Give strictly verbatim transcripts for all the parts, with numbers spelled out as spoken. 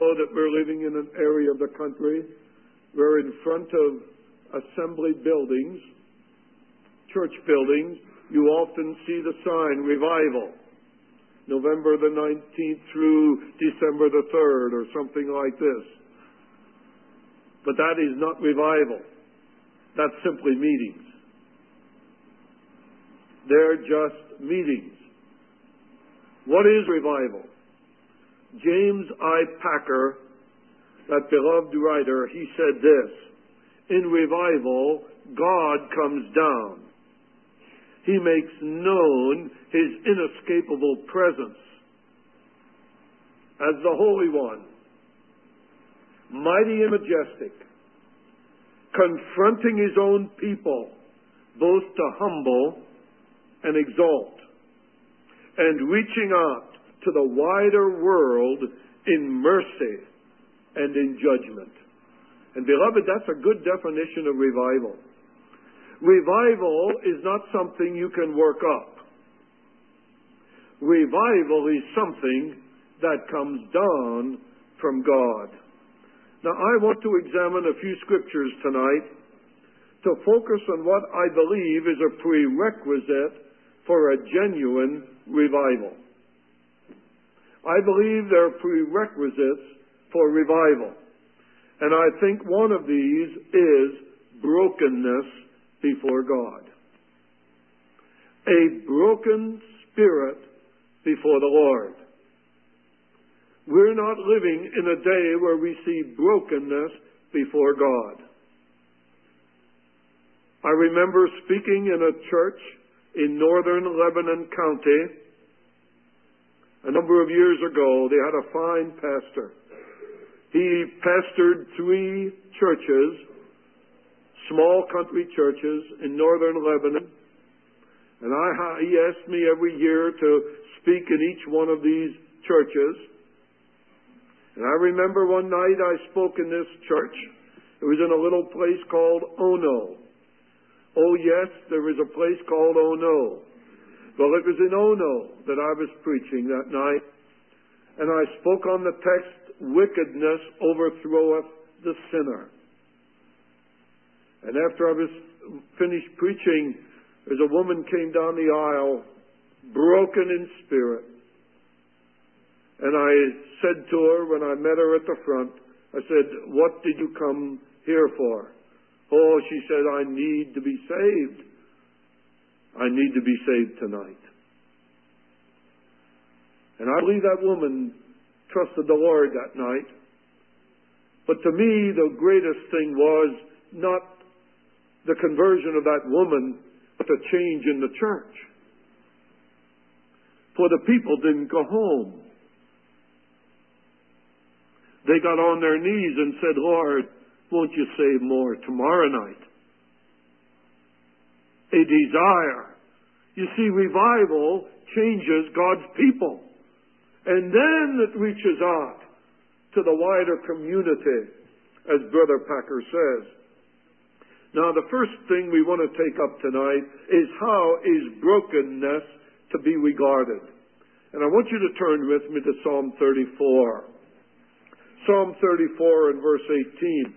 also that we're living in an area of the country where in front of assembly buildings, church buildings, you often see the sign, revival, November the nineteenth through December the third, or something like this. But that is not revival. That's simply meetings. They're just meetings. What is revival? James I. Packer, that beloved writer, he said this: in revival, God comes down. He makes known His inescapable presence as the Holy One, mighty and majestic, confronting His own people, both to humble and exalt, and reaching out to the wider world in mercy and in judgment. And beloved, that's a good definition of revival. Revival is not something you can work up. Revival is something that comes down from God. Now, I want to examine a few scriptures tonight to focus on what I believe is a prerequisite for a genuine revival. I believe there are prerequisites for revival. And I think one of these is brokenness before God. A broken spirit before the Lord. We're not living in a day where we see brokenness before God. I remember speaking in a church in northern Lebanon County a number of years ago. They had a fine pastor. He pastored three churches, small country churches in northern Lebanon. And I, he asked me every year to speak in each one of these churches. And I remember one night I spoke in this church. It was in a little place called Ono. Oh yes, there was a place called Ono. Well, it was in Ono that I was preaching that night. And I spoke on the text, wickedness overthroweth the sinner. And after I was finished preaching, as a woman came down the aisle, broken in spirit. And I said to her when I met her at the front, I said, "What did you come here for?" Oh, she said, "I need to be saved. I need to be saved tonight." And I believe that woman trusted the Lord that night. But to me, the greatest thing was not the conversion of that woman, but the change in the church. For the people didn't go home. They got on their knees and said, "Lord, won't you save more tomorrow night?" A desire. You see, revival changes God's people. And then it reaches out to the wider community, as Brother Packer says. Now, the first thing we want to take up tonight is how is brokenness to be regarded. And I want you to turn with me to Psalm thirty-four. Psalm thirty-four and verse eighteen,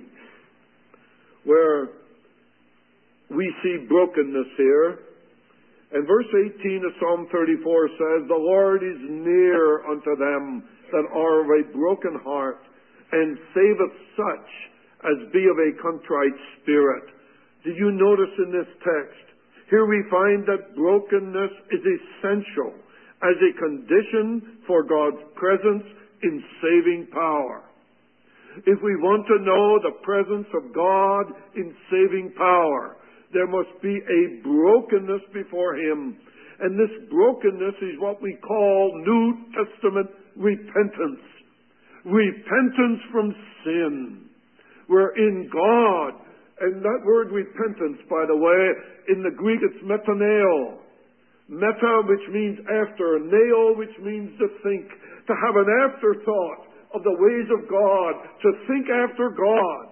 where we see brokenness here. And verse eighteen of Psalm thirty-four says, "The Lord is near unto them that are of a broken heart, and saveth such as be of a contrite spirit." Did you notice in this text? Here we find that brokenness is essential as a condition for God's presence in saving power. If we want to know the presence of God in saving power, there must be a brokenness before Him. And this brokenness is what we call New Testament repentance. Repentance from sin. We're in God. And that word repentance, by the way, in the Greek it's metaneo. Meta, which means after. Neo, which means to think. To have an afterthought of the ways of God. To think after God.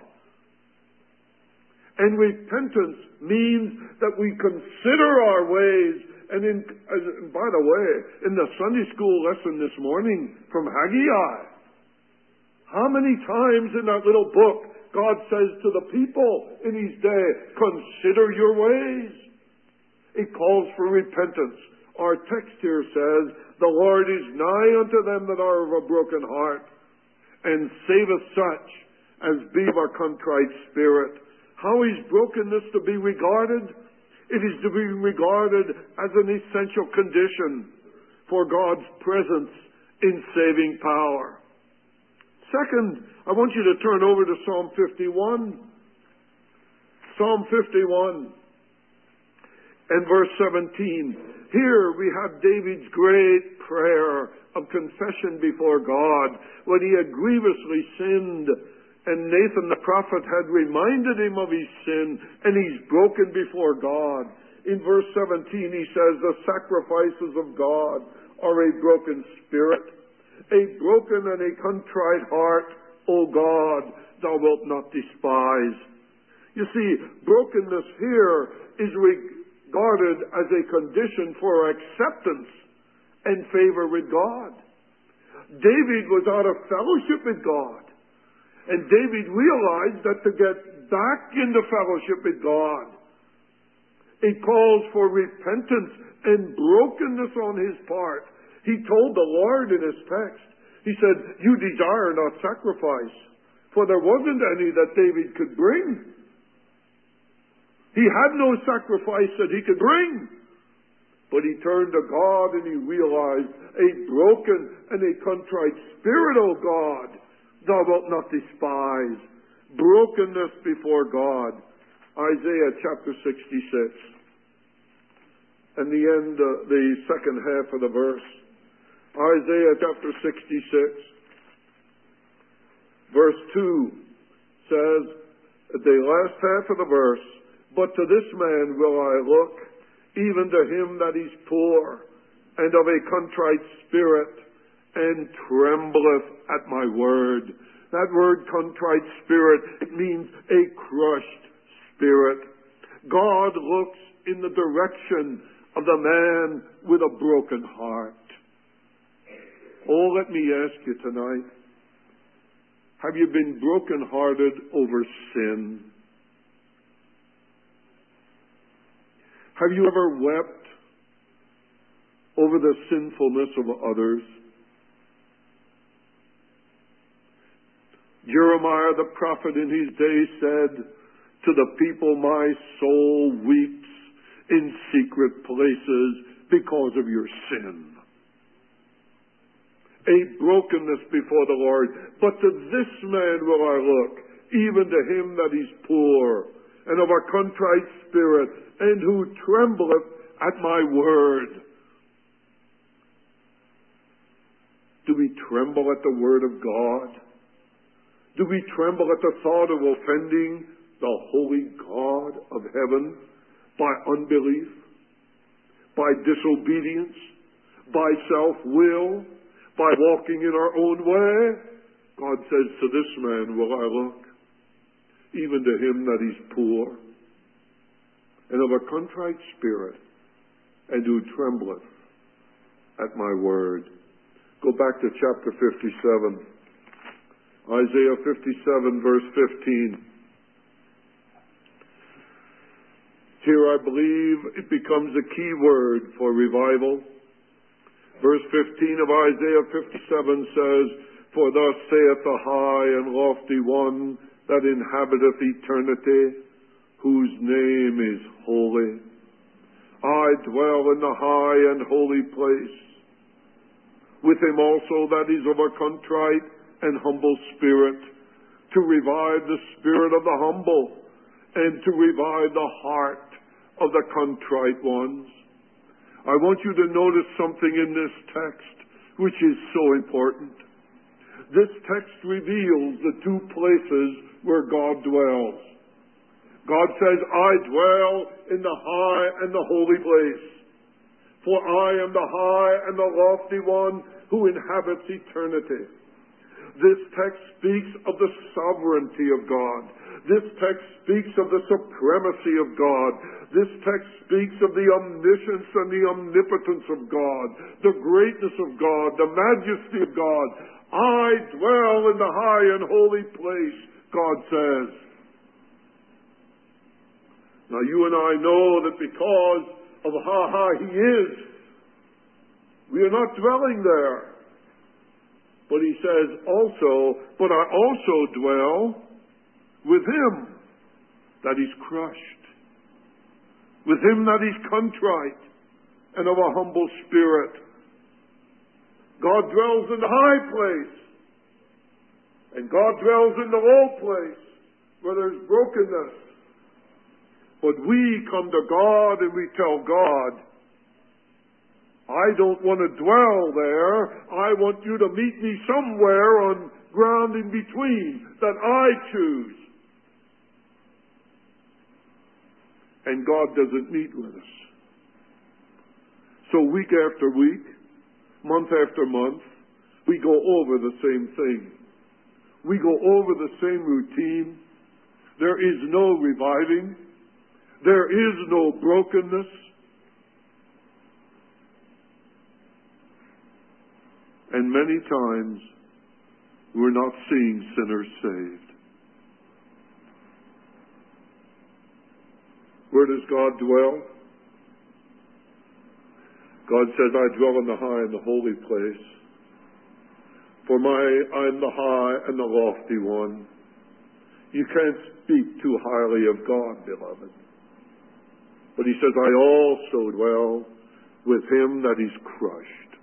And repentance means that we consider our ways. And in, as, and by the way, in the Sunday school lesson this morning from Haggai, How many times in that little book God says to the people in His day, consider your ways. It calls for repentance. Our text here says, the Lord is nigh unto them that are of a broken heart, and saveth such as be of a contrite spirit. How is brokenness to be regarded? It is to be regarded as an essential condition for God's presence in saving power. Second, I want you to turn over to Psalm fifty-one. Psalm fifty-one and verse seventeen. Here we have David's great prayer of confession before God when he had grievously sinned, and Nathan the prophet had reminded him of his sin, and he's broken before God. In verse seventeen he says, the sacrifices of God are a broken spirit, a broken and a contrite heart, O God, thou wilt not despise. You see, brokenness here is regarded as a condition for acceptance and favor with God. David was out of fellowship with God, and David realized that to get back into fellowship with God, it calls for repentance and brokenness on his part. He told the Lord in his text, he said, you desire not sacrifice, for there wasn't any that David could bring. He had no sacrifice that he could bring. But he turned to God and he realized, a broken and a contrite spirit, O God, thou wilt not despise. Brokenness before God. Isaiah chapter sixty-six. And the end, uh, the second half of the verse. Isaiah chapter sixty-six, verse two says, the last half of the verse, but to this man will I look, even to him that is poor, and of a contrite spirit, and trembleth at my word. That word contrite spirit, it means a crushed spirit. God looks in the direction of the man with a broken heart. Oh, let me ask you tonight, have you been broken-hearted over sin? Have you ever wept over the sinfulness of others? Jeremiah the prophet in his day said to the people, my soul weeps in secret places because of your sin. A brokenness before the Lord. But to this man will I look, even to him that is poor, and of a contrite spirit, and who trembleth at my word. Do we tremble at the word of God? Do we tremble at the thought of offending the holy God of heaven by unbelief, by disobedience, by self-will, by walking in our own way? God says, to this man will I look, even to him that is poor, and of a contrite spirit, and who trembleth at my word. Go back to chapter fifty-seven. Isaiah fifty-seven, verse fifteen. Here I believe it becomes a key word for revival. Verse fifteen of Isaiah fifty-seven says, for thus saith the high and lofty one that inhabiteth eternity, whose name is holy. I dwell in the high and holy place, with him also that is of a contrite and humble spirit, to revive the spirit of the humble, and to revive the heart of the contrite ones. I want you to notice something in this text which is so important. This text reveals the two places where God dwells. God says, I dwell in the high and the holy place, for I am the high and the lofty one who inhabits eternity. This text speaks of the sovereignty of God. This text speaks of the supremacy of God. This text speaks of the omniscience and the omnipotence of God, the greatness of God, the majesty of God. I dwell in the high and holy place, God says. Now you and I know that because of how high He is, we are not dwelling there. But He says also, but I also dwell with him that is crushed, with him that is contrite and of a humble spirit. God dwells in the high place, and God dwells in the low place where there's brokenness. But we come to God and we tell God, I don't want to dwell there. I want you to meet me somewhere on ground in between that I choose. And God doesn't meet with us. So week after week, month after month, we go over the same thing. We go over the same routine. There is no reviving. There is no brokenness. And many times, we're not seeing sinners saved. Where does God dwell? God says, I dwell in the high and the holy place. For my, I'm the high and the lofty one. You can't speak too highly of God, beloved. But He says, I also dwell with him that is crushed,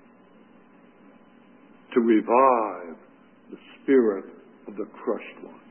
to revive the spirit of the crushed ones.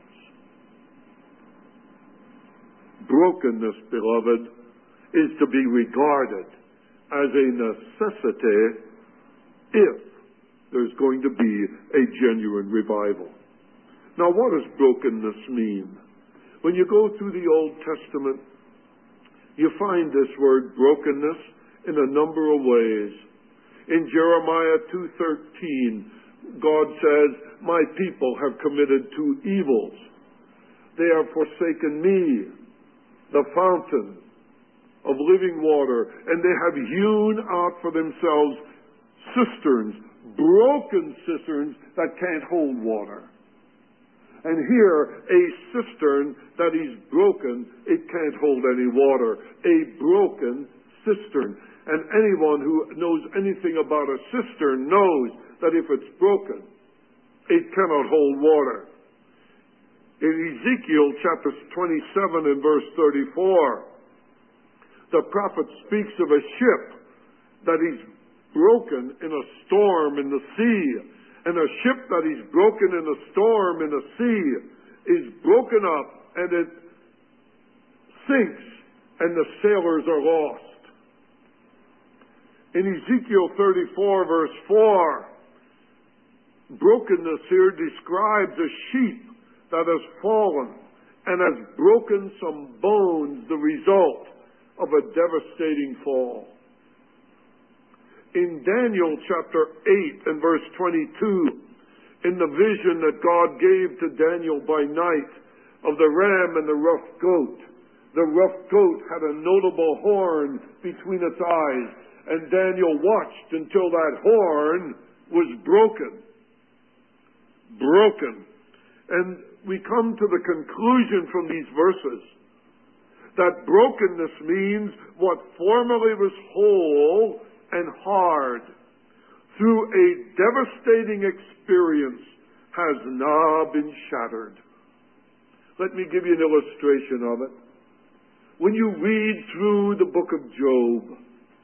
Brokenness, beloved, is to be regarded as a necessity if there's going to be a genuine revival. Now, what does brokenness mean? When you go through the Old Testament, you find this word brokenness in a number of ways. In Jeremiah two thirteen, God says, my people have committed two evils. They have forsaken me, the fountain of living water, and they have hewn out for themselves cisterns, broken cisterns that can't hold water. And here, a cistern that is broken, it can't hold any water. A broken cistern. And anyone who knows anything about a cistern knows that if it's broken, it cannot hold water. In Ezekiel chapter twenty-seven and verse thirty-four, the prophet speaks of a ship that is broken in a storm in the sea. And a ship that is broken in a storm in the sea is broken up and it sinks and the sailors are lost. In Ezekiel thirty-four verse four, brokenness here describes a sheep that has fallen and has broken some bones, the result of a devastating fall. In Daniel chapter eight and verse twenty-two, in the vision that God gave to Daniel by night of the ram and the rough goat, the rough goat had a notable horn between its eyes, and Daniel watched until that horn was broken. Broken. And we come to the conclusion from these verses that brokenness means what formerly was whole and hard, through a devastating experience, has now been shattered. Let me give you an illustration of it. When you read through the book of Job,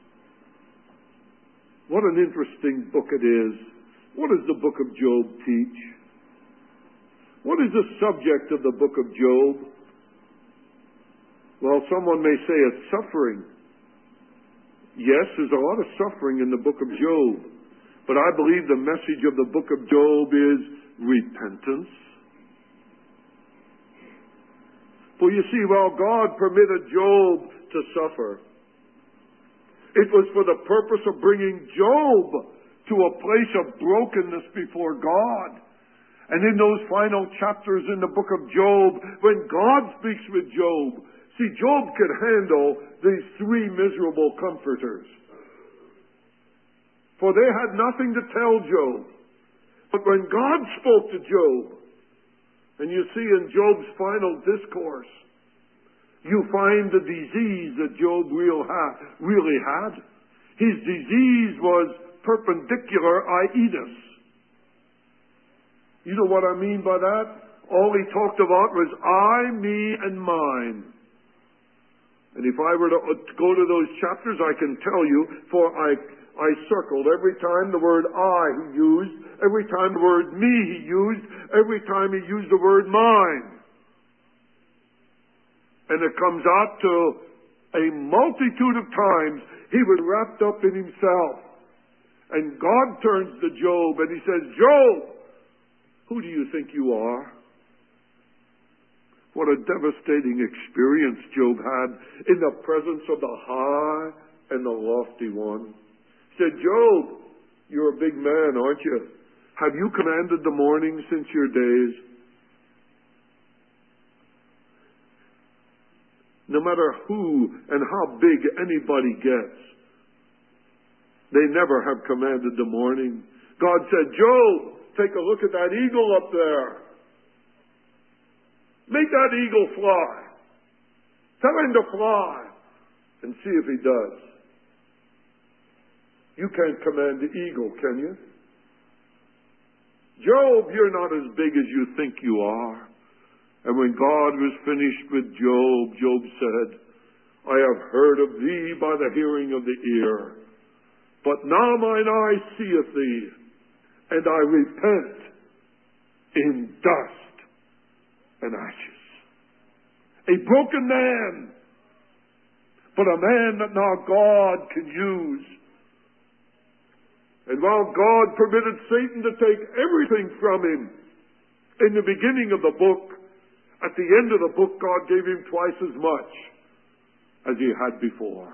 what an interesting book it is. What does the book of Job teach? What is the subject of the book of Job? Well, someone may say it's suffering. Yes, there's a lot of suffering in the book of Job. But I believe the message of the book of Job is repentance. For you see, while God permitted Job to suffer, it was for the purpose of bringing Job to a place of brokenness before God. And in those final chapters in the book of Job, when God speaks with Job, see, Job could handle these three miserable comforters. For they had nothing to tell Job. But when God spoke to Job, and you see in Job's final discourse, you find the disease that Job real ha- really had. His disease was perpendicular itis. You know what I mean by that? All he talked about was I, me, and mine. And if I were to go to those chapters, I can tell you, for I, I circled every time the word I he used, every time the word me he used, every time he used the word mine. And it comes out to a multitude of times he was wrapped up in himself. And God turns to Job and he says, Job, who do you think you are? What a devastating experience Job had in the presence of the high and the lofty one. He said, Job, you're a big man, aren't you? Have you commanded the morning since your days? No matter who and how big anybody gets, they never have commanded the morning. God said, Job, take a look at that eagle up there. Make that eagle fly. Tell him to fly and see if he does. You can't command the eagle, can you? Job, you're not as big as you think you are. And when God was finished with Job, Job said, I have heard of thee by the hearing of the ear. But now mine eye seeth thee, and I repent in dust and ashes. A broken man, but a man that now God can use. And while God permitted Satan to take everything from him in the beginning of the book, at the end of the book, God gave him twice as much as he had before.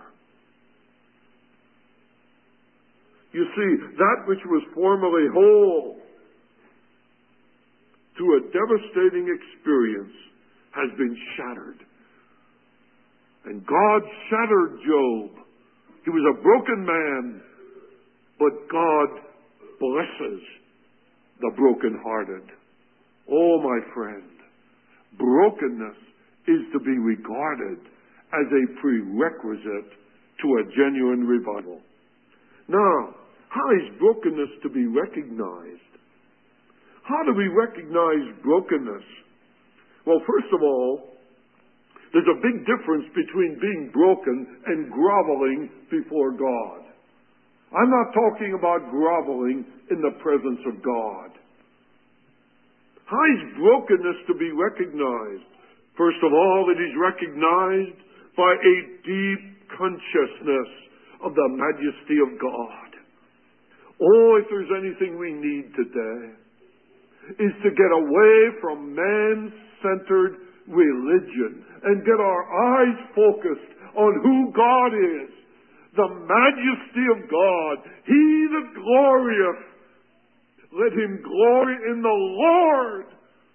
You see, that which was formerly whole, through a devastating experience, has been shattered. And God shattered Job. He was a broken man, but God blesses the brokenhearted. Oh, my friend, brokenness is to be regarded as a prerequisite to a genuine revival. Now, how is brokenness to be recognized? How do we recognize brokenness? Well, first of all, there's a big difference between being broken and groveling before God. I'm not talking about groveling in the presence of God. How is brokenness to be recognized? First of all, it is recognized by a deep consciousness of the majesty of God. Oh, if there's anything we need today, is to get away from man-centered religion and get our eyes focused on who God is, the majesty of God. He that glorieth, let him glory in the Lord.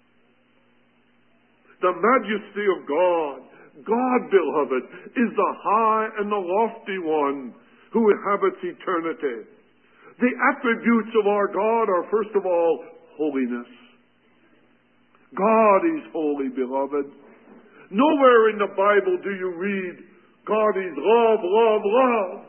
The majesty of God. God, beloved, is the high and the lofty one who inhabits eternity. The attributes of our God are, first of all, holiness. God is holy, beloved. Nowhere in the Bible do you read, God is love, love, love.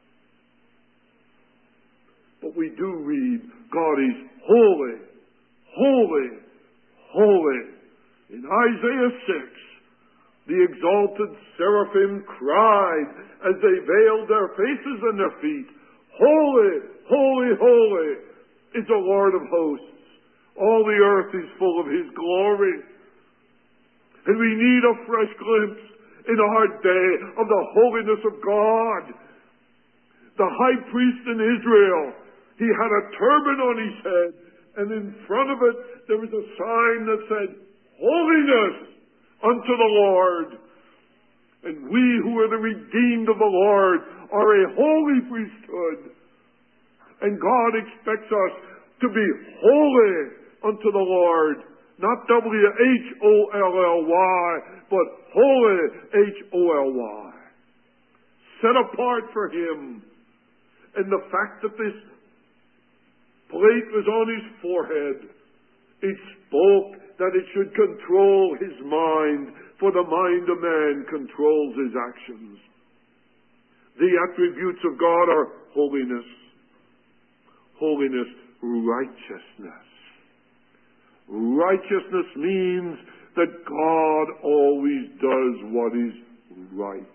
But we do read, God is holy, holy, holy. In Isaiah six, the exalted seraphim cried as they veiled their faces and their feet, holy, holy, holy is the Lord of hosts. All the earth is full of his glory. And we need a fresh glimpse in our day of the holiness of God. The high priest in Israel, he had a turban on his head, and in front of it there was a sign that said, holiness unto the Lord. And we who are the redeemed of the Lord are a holy priesthood. And God expects us to be holy unto the Lord. Not W H O L L Y, but holy, H O L Y. Set apart for him. And the fact that this plate was on his forehead. It spoke that it should control his mind, for the mind of man controls his actions. The attributes of God are holiness, holiness, righteousness. Righteousness means that God always does what is right.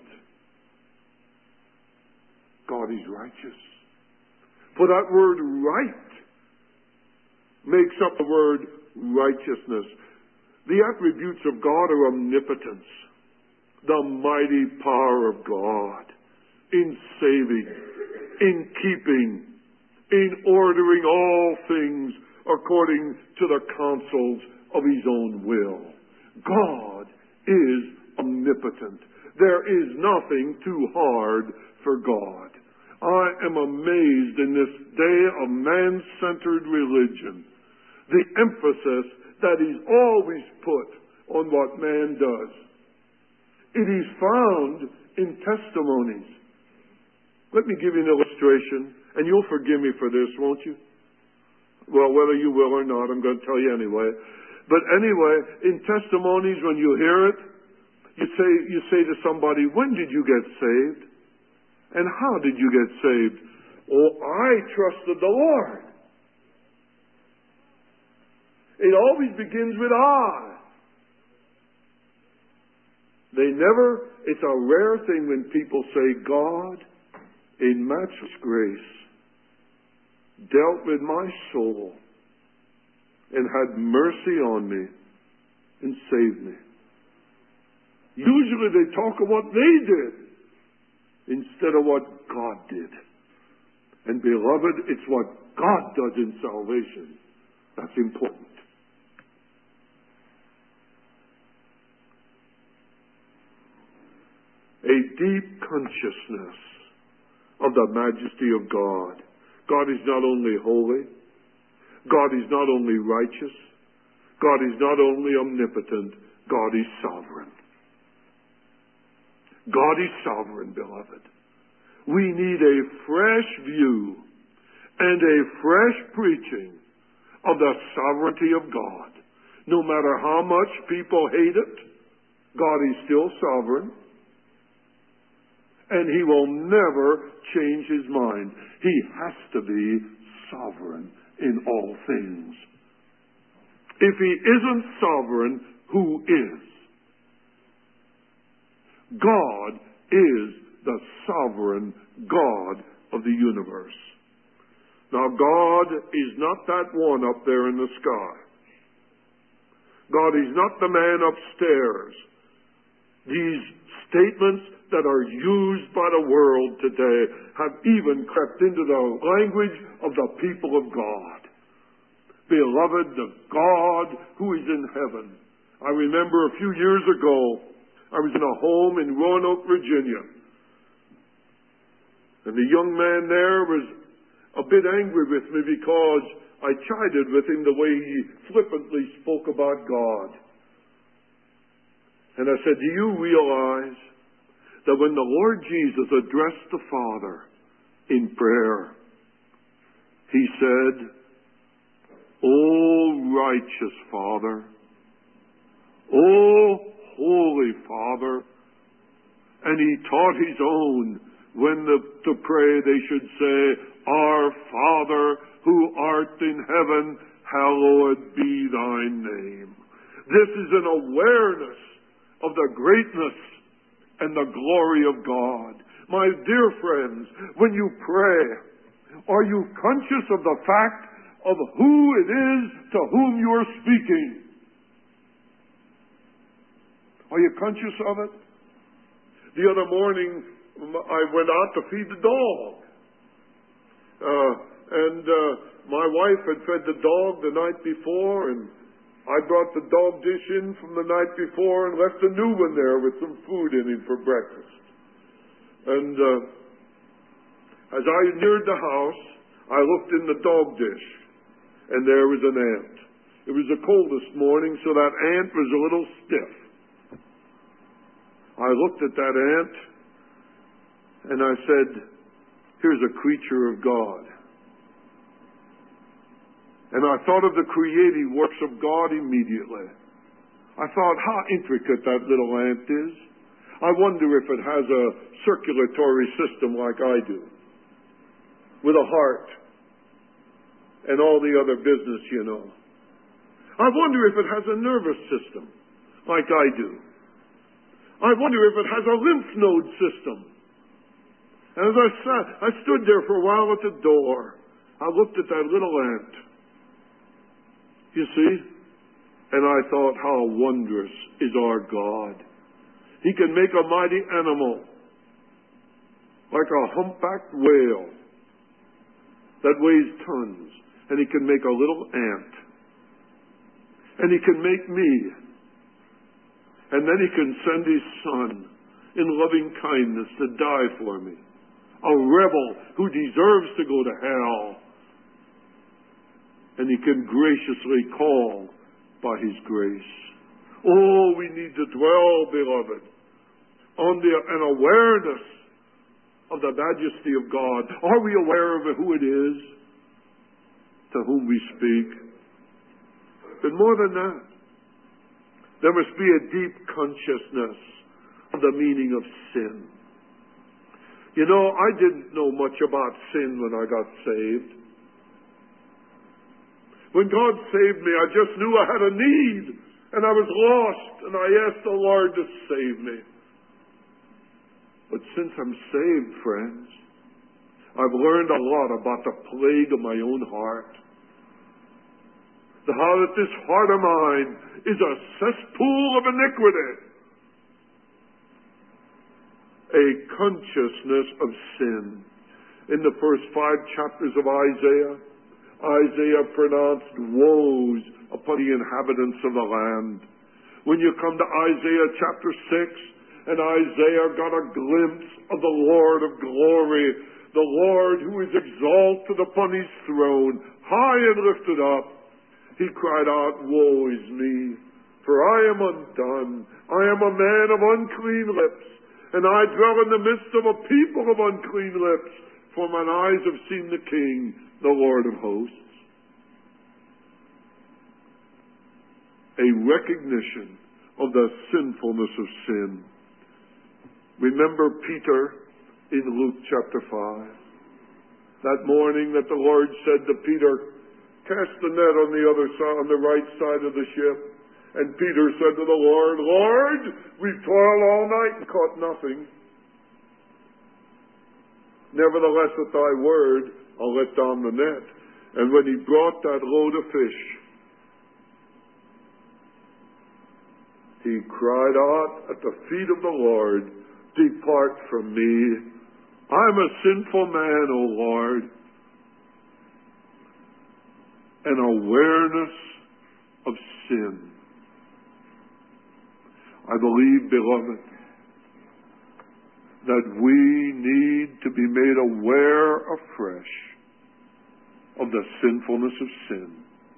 God is righteous. For that word right makes up the word righteousness. The attributes of God are omnipotence, the mighty power of God in saving, in keeping, in ordering all things according to the counsels of his own will. God is omnipotent. There is nothing too hard for God. I am amazed in this day of man-centered religion, the emphasis that is always put on what man does. It is found in testimonies. Let me give you an illustration, and you'll forgive me for this, won't you? Well, whether you will or not, I'm going to tell you anyway. But anyway, in testimonies, when you hear it, you say, you say to somebody, when did you get saved? And how did you get saved? Oh, I trusted the Lord. It always begins with I. They never, it's a rare thing when people say, God, in matchless grace, dealt with my soul and had mercy on me and saved me. Usually they talk of what they did instead of what God did. And beloved, it's what God does in salvation that's important. A deep consciousness of the majesty of God. God is not only holy, God is not only righteous, God is not only omnipotent, God is sovereign. God is sovereign, beloved. We need a fresh view and a fresh preaching of the sovereignty of God. No matter how much people hate it, God is still sovereign. And He will never change His mind. He has to be sovereign in all things. If He isn't sovereign, who is? God is the sovereign God of the universe. Now, God is not that one up there in the sky. God is not the man upstairs. These statements that are used by the world today have even crept into the language of the people of God. Beloved, the God who is in heaven. I remember a few years ago, I was in a home in Roanoke, Virginia. And the young man there was a bit angry with me because I chided with him the way he flippantly spoke about God. And I said, do you realize that when the Lord Jesus addressed the Father in prayer, He said, O righteous Father, O holy Father, and He taught His own when the, to pray they should say, Our Father who art in heaven, hallowed be Thy name. This is an awareness of the greatness and the glory of God. My dear friends, when you pray, are you conscious of the fact of who it is to whom you are speaking? Are you conscious of it? The other morning, I went out to feed the dog. Uh, and uh, my wife had fed the dog the night before, and I brought the dog dish in from the night before and left a new one there with some food in it for breakfast. And uh, as I neared the house, I looked in the dog dish, and there was an ant. It was the coldest morning, so that ant was a little stiff. I looked at that ant, and I said, here's a creature of God. And I thought of the creative works of God immediately. I thought how intricate that little ant is. I wonder if it has a circulatory system like I do, with a heart and all the other business, you know. I wonder if it has a nervous system like I do. I wonder if it has a lymph node system. And as I sat, I stood there for a while at the door. I looked at that little ant. You see? And I thought, how wondrous is our God. He can make a mighty animal, like a humpbacked whale, that weighs tons. And He can make a little ant. And He can make me. And then He can send His Son in loving kindness to die for me. A rebel who deserves to go to hell. And He can graciously call by His grace. Oh, we need to dwell, beloved, on the, an awareness of the majesty of God. Are we aware of who it is to whom we speak? But more than that, there must be a deep consciousness of the meaning of sin. You know, I didn't know much about sin when I got saved. When God saved me, I just knew I had a need, and I was lost, and I asked the Lord to save me. But since I'm saved, friends, I've learned a lot about the plague of my own heart. How that this heart of mine is a cesspool of iniquity. A consciousness of sin. In the first five chapters of Isaiah, Isaiah pronounced woes upon the inhabitants of the land. When you come to Isaiah chapter six, and Isaiah got a glimpse of the Lord of glory, the Lord who is exalted upon His throne, high and lifted up, he cried out, woe is me, for I am undone. I am a man of unclean lips, and I dwell in the midst of a people of unclean lips, for mine eyes have seen the King, the Lord of hosts. A recognition of the sinfulness of sin. Remember Peter in Luke chapter five. That morning that the Lord said to Peter, cast the net on the other side, on the right side of the ship. And Peter said to the Lord, Lord, we've toiled all night and caught nothing. Nevertheless, at thy word, I'll let down the net. And when he brought that load of fish, he cried out at the feet of the Lord, depart from me. I'm a sinful man, O Lord. An awareness of sin. I believe, beloved, that we need to be made aware afresh of the sinfulness of sin.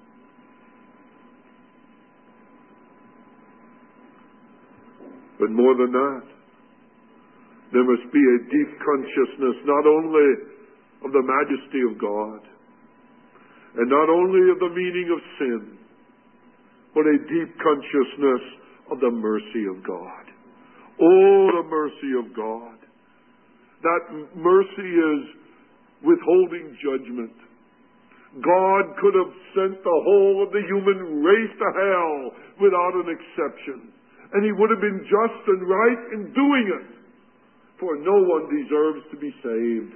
But more than that, there must be a deep consciousness not only of the majesty of God, and not only of the meaning of sin, but a deep consciousness of the mercy of God. Oh, the mercy of God. That mercy is withholding judgment. God could have sent the whole of the human race to hell without an exception. And He would have been just and right in doing it. For no one deserves to be saved.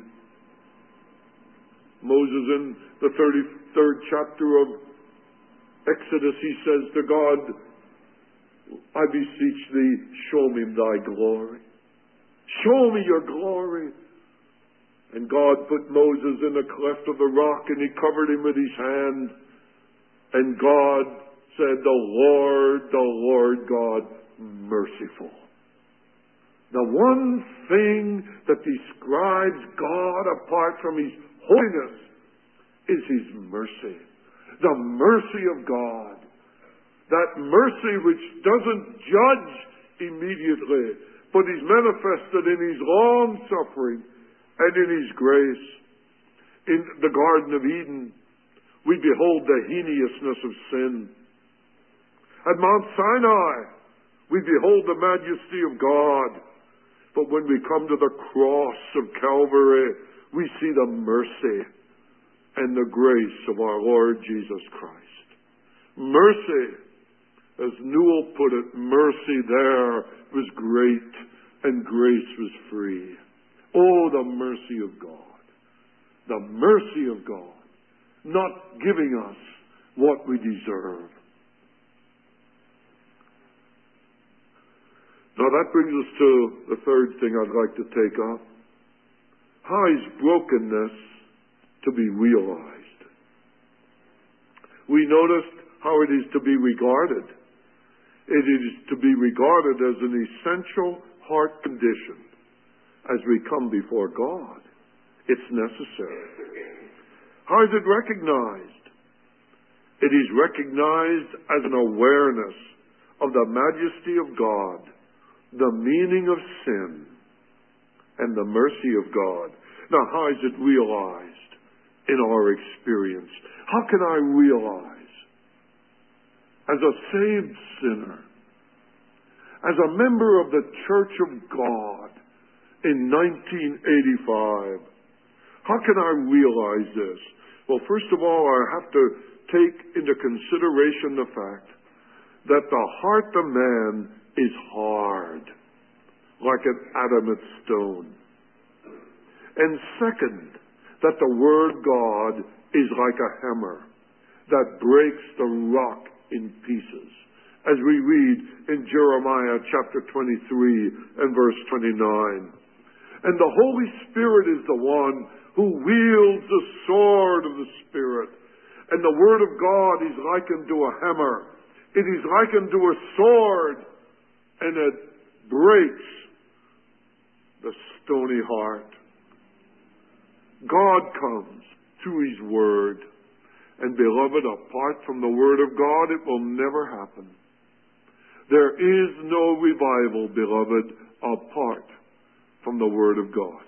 Moses in the thirty-third chapter of Exodus, he says to God, I beseech thee, show me thy glory. Show me your glory. And God put Moses in the cleft of the rock, and He covered him with His hand. And God said, the Lord, the Lord God, merciful. The one thing that describes God apart from His holiness is His mercy. The mercy of God. That mercy which doesn't judge immediately, but is manifested in His long suffering and in His grace. In the Garden of Eden, we behold the heinousness of sin. At Mount Sinai, we behold the majesty of God. But when we come to the cross of Calvary, we see the mercy and the grace of our Lord Jesus Christ. Mercy, as Newell put it, mercy there was great and grace was free. Oh, the mercy of God. The mercy of God. Not giving us what we deserve. Now that brings us to the third thing I'd like to take up. How is brokenness to be realized? We noticed how it is to be regarded. It is to be regarded as an essential heart condition as we come before God. It's necessary. How is it recognized? It is recognized as an awareness of the majesty of God, the meaning of sin, and the mercy of God. Now, how is it realized in our experience? How can I realize, as a saved sinner, as a member of the Church of God in nineteen eighty-five, how can I realize this? Well, first of all, I have to take into consideration the fact that the heart of man is hard, like an adamant stone. And second, that the Word God is like a hammer that breaks the rock in pieces, as we read in Jeremiah chapter twenty-three and verse twenty-nine. And the Holy Spirit is the one who wields the sword of the Spirit. And the Word of God is likened to a hammer. It is likened to a sword, and it breaks the stony heart. God comes through His Word. And beloved, apart from the Word of God, it will never happen. There is no revival, beloved, apart from the Word of God.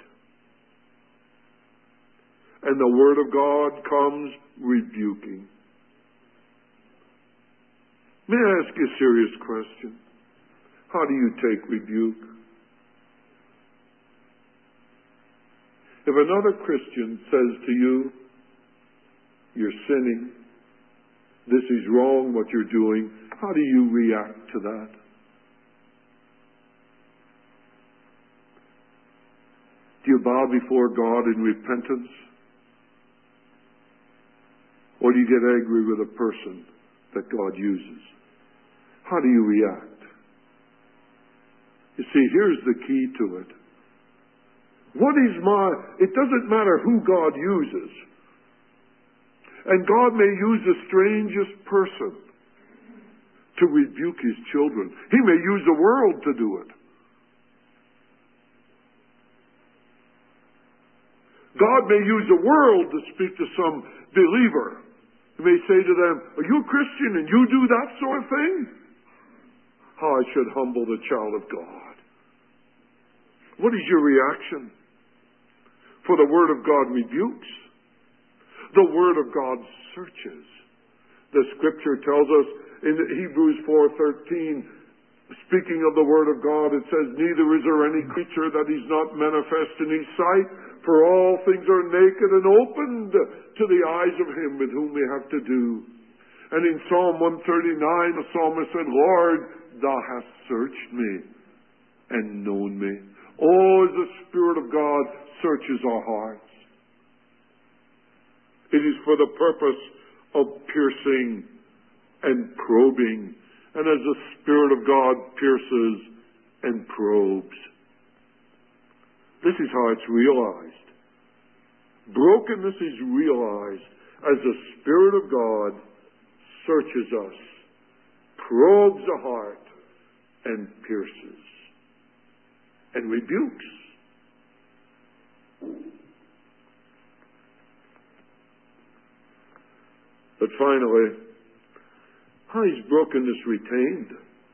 And the Word of God comes rebuking. May I ask you a serious question? How do you take rebuke? If another Christian says to you, "You're sinning, this is wrong what you're doing," how do you react to that? Do you bow before God in repentance? Or do you get angry with a person that God uses? How do you react? You see, here's the key to it. What is my... It doesn't matter who God uses. And God may use the strangest person to rebuke His children. He may use the world to do it. God may use the world to speak to some believer. He may say to them, "Are you a Christian and you do that sort of thing?" How I should humble the child of God. What is your reaction? For the Word of God rebukes. The Word of God searches. The Scripture tells us in Hebrews four thirteen, speaking of the Word of God, it says, "Neither is there any creature that is not manifest in His sight, for all things are naked and opened to the eyes of Him with whom we have to do." And in Psalm one thirty-nine, the psalmist said, "Lord, Thou hast searched me and known me." Oh, as the Spirit of God searches our hearts. It is for the purpose of piercing and probing. And as the Spirit of God pierces and probes. This is how it's realized. Brokenness is realized as the Spirit of God searches us, probes the heart, and pierces, and rebukes. But finally, how is brokenness retained?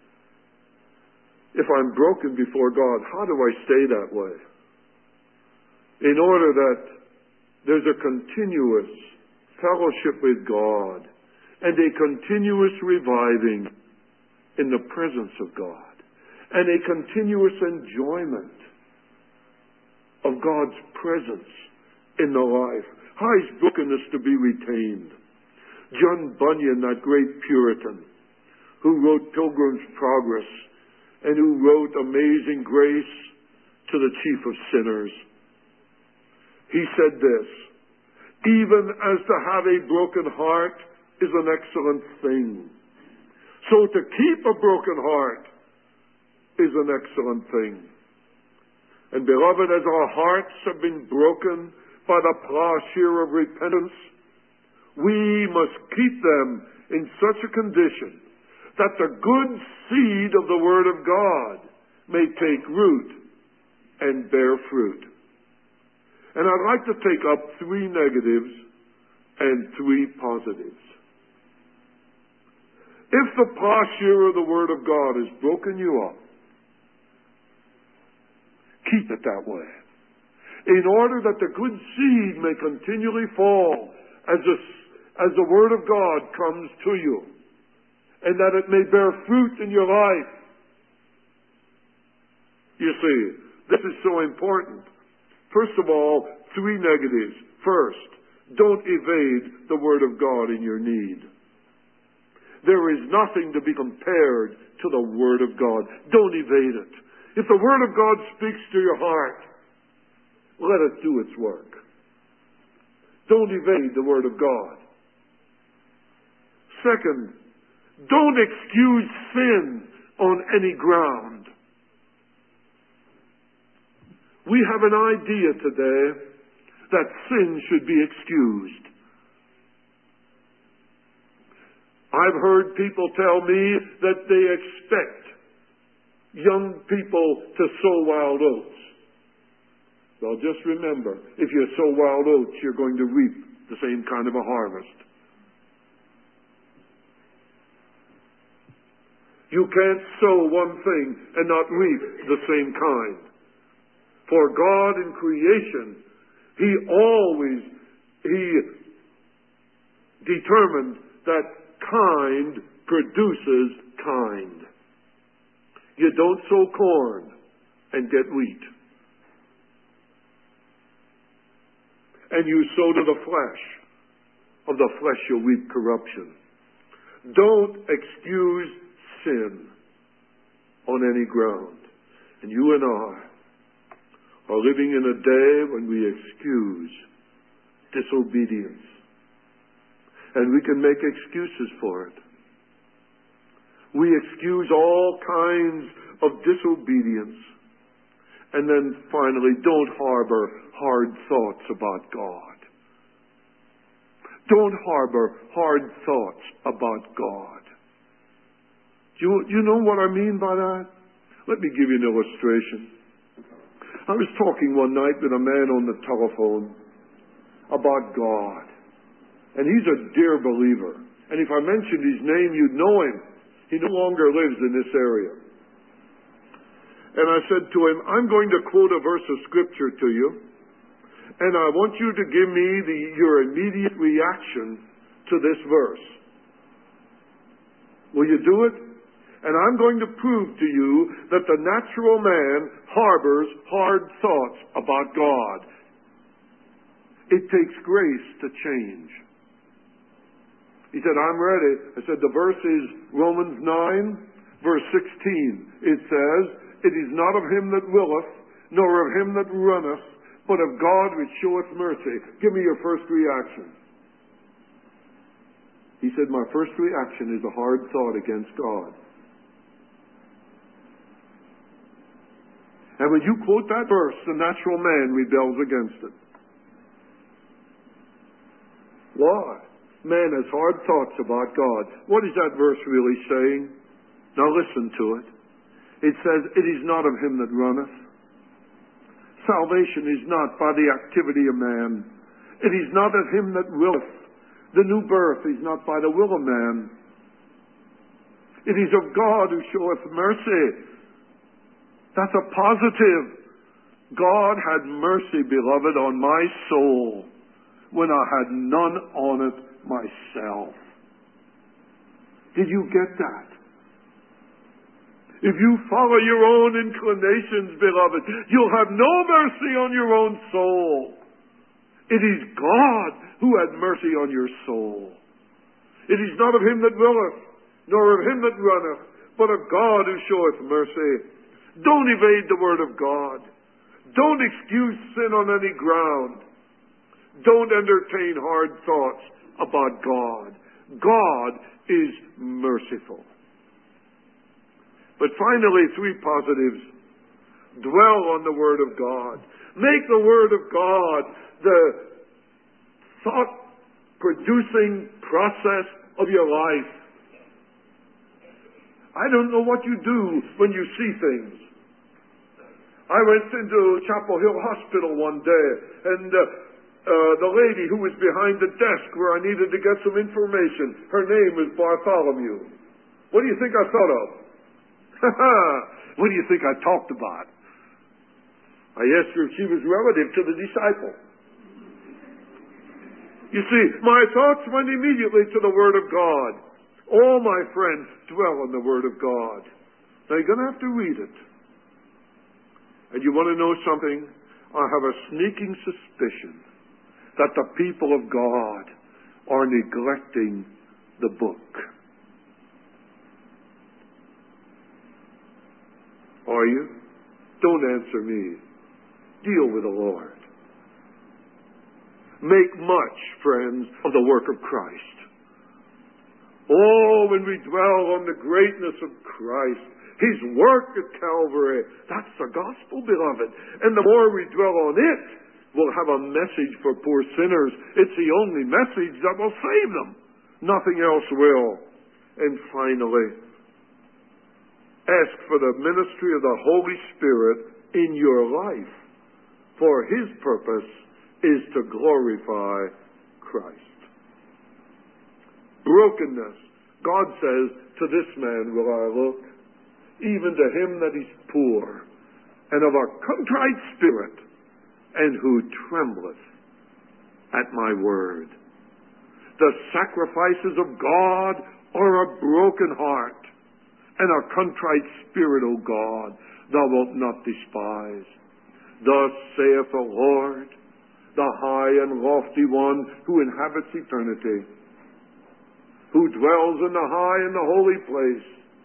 If I'm broken before God, how do I stay that way? In order that there's a continuous fellowship with God and a continuous reviving in the presence of God and a continuous enjoyment of God's presence in the life. How is brokenness to be retained? John Bunyan, that great Puritan, who wrote Pilgrim's Progress and who wrote Amazing Grace to the chief of sinners, he said this: even as to have a broken heart is an excellent thing, so to keep a broken heart is an excellent thing. And beloved, as our hearts have been broken by the plowshare of repentance, we must keep them in such a condition that the good seed of the Word of God may take root and bear fruit. And I'd like to take up three negatives and three positives. If the plowshare of the Word of God has broken you up, keep it that way, in order that the good seed may continually fall as the, as the Word of God comes to you, and that it may bear fruit in your life. You see, this is so important. First of all, three negatives. First, don't evade the Word of God in your need. There is nothing to be compared to the Word of God. Don't evade it. If the Word of God speaks to your heart, let it do its work. Don't evade the Word of God. Second, don't excuse sin on any ground. We have an idea today that sin should be excused. I've heard people tell me that they expect young people to sow wild oats. Well, just remember, if you sow wild oats, you're going to reap the same kind of a harvest. You can't sow one thing and not reap the same kind. For God in creation, He always, He determined that kind produces kind. You don't sow corn and get wheat. And you sow to the flesh. Of the flesh you'll reap corruption. Don't excuse sin on any ground. And you and I are living in a day when we excuse disobedience. And we can make excuses for it. We excuse all kinds of disobedience. And then finally, don't harbor hard thoughts about God. Don't harbor hard thoughts about God. Do you, you know what I mean by that? Let me give you an illustration. I was talking one night with a man on the telephone about God. And he's a dear believer. And if I mentioned his name, you'd know him. He no longer lives in this area. And I said to him, I'm going to quote a verse of Scripture to you, and I want you to give me the, your immediate reaction to this verse. Will you do it? And I'm going to prove to you that the natural man harbors hard thoughts about God. It takes grace to change. He said, I'm ready. I said, the verse is Romans nine, verse sixteen. It says, it is not of him that willeth, nor of him that runneth, but of God which showeth mercy. Give me your first reaction. He said, my first reaction is a hard thought against God. And when you quote that verse, the natural man rebels against it. Why? Man has hard thoughts about God. What is that verse really saying? Now listen to it. It says, it is not of him that runneth. Salvation is not by the activity of man. It is not of him that willeth. The new birth is not by the will of man. It is of God who showeth mercy. That's a positive. God had mercy, beloved, on my soul when I had none on it myself. Did you get that? If you follow your own inclinations, beloved, you'll have no mercy on your own soul. It is God who had mercy on your soul. It is not of him that willeth, nor of him that runneth, but of God who showeth mercy. Don't evade the word of God. Don't excuse sin on any ground. Don't entertain hard thoughts about God. God is merciful. But finally, three positives. Dwell on the Word of God. Make the Word of God the thought-producing process of your life. I don't know what you do when you see things. I went into Chapel Hill Hospital one day, and uh, uh, the lady who was behind the desk where I needed to get some information, her name was Bartholomew. What do you think I thought of? What do you think I talked about? I asked her if she was relative to the disciple. You see, my thoughts went immediately to the Word of God. All my friends dwell on the Word of God. Now you're going to have to read it. And you want to know something? I have a sneaking suspicion that the people of God are neglecting the book. Are you? Don't answer me. Deal with the Lord. Make much, friends, of the work of Christ. Oh, when we dwell on the greatness of Christ, His work at Calvary, that's the gospel, beloved. And the more we dwell on it, we'll have a message for poor sinners. It's the only message that will save them. Nothing else will. And finally, ask for the ministry of the Holy Spirit in your life, for His purpose is to glorify Christ. Brokenness. God says, to this man will I look, even to him that is poor, and of a contrite spirit, and who trembleth at my word. The sacrifices of God are a broken heart, and a contrite spirit, O God, thou wilt not despise. Thus saith the Lord, the high and lofty one who inhabits eternity, who dwells in the high and the holy place,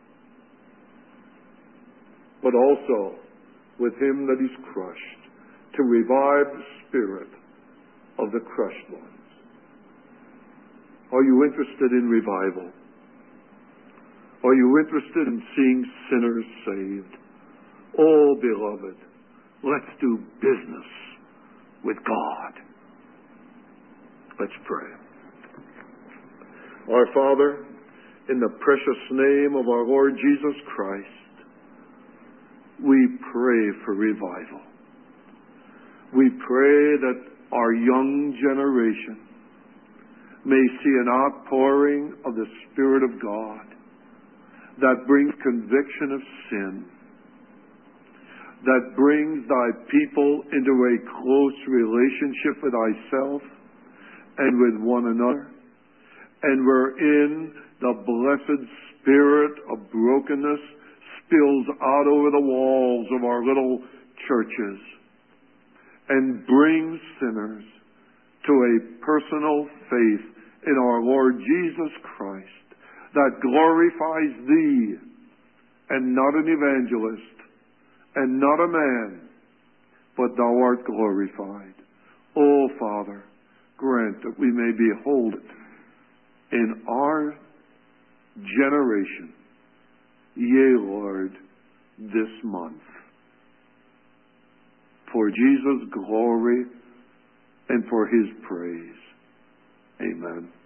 but also with him that is crushed, to revive the spirit of the crushed ones. Are you interested in revival? Are you interested in seeing sinners saved? Oh, beloved, let's do business with God. Let's pray. Our Father, in the precious name of our Lord Jesus Christ, we pray for revival. We pray that our young generation may see an outpouring of the Spirit of God that brings conviction of sin, that brings thy people into a close relationship with thyself and with one another, and wherein the blessed spirit of brokenness spills out over the walls of our little churches and brings sinners to a personal faith in our Lord Jesus Christ that glorifies thee, and not an evangelist, and not a man, but thou art glorified. O Father, grant that we may behold it in our generation, yea, Lord, this month. For Jesus' glory and for His praise. Amen.